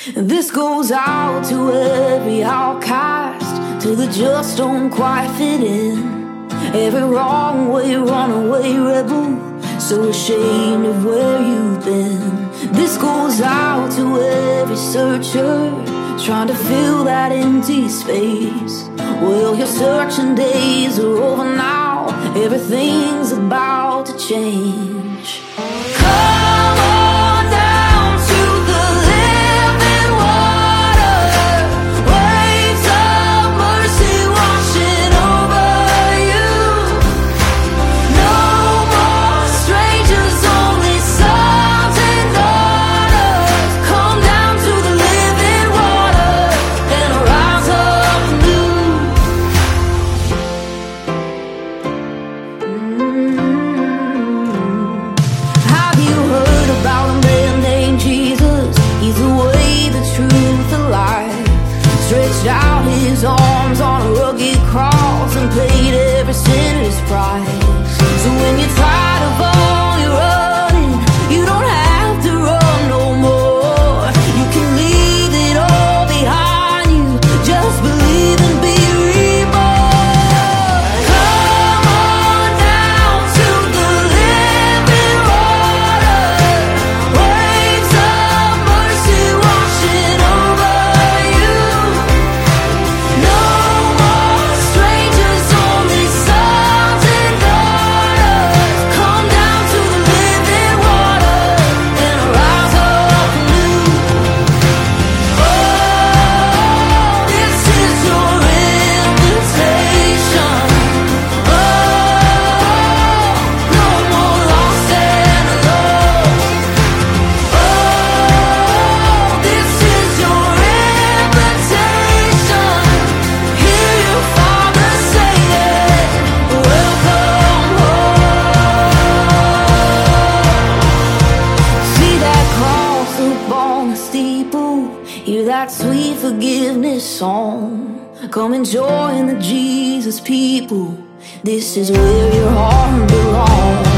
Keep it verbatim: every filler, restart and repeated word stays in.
This goes out to every outcast, to the just don't quite fit in. Every wrong way runaway rebel, so ashamed of where you've been. This goes out to every searcher, trying to fill that empty space. Well, your searching days are over now, everything's about to change. Come on down to the living water, waves of mercy washing over you. No more strangers, only sons and daughters. Come down to the living water and rise up new. Have you heard about a man named Jesus? He's the way, the truth, the life. Stretched out his arms on a rugged cross and paid every sinner's price. So when you're tired of all your running, you don't have to run no more. You can leave it all behind you, just believe and be reborn. Come on down to the living water, waves of mercy washing over you. No more strangers, only sons and daughters. Come down to the living water and rise up new. Oh, this is your invitation. Oh, no more lost and alone. Oh, this is your invitation. Hear your Father say it. Welcome home. See that cross up on the steeple, hear that sweet forgiveness song. Come and join the Jesus people. This is where your heart belongs.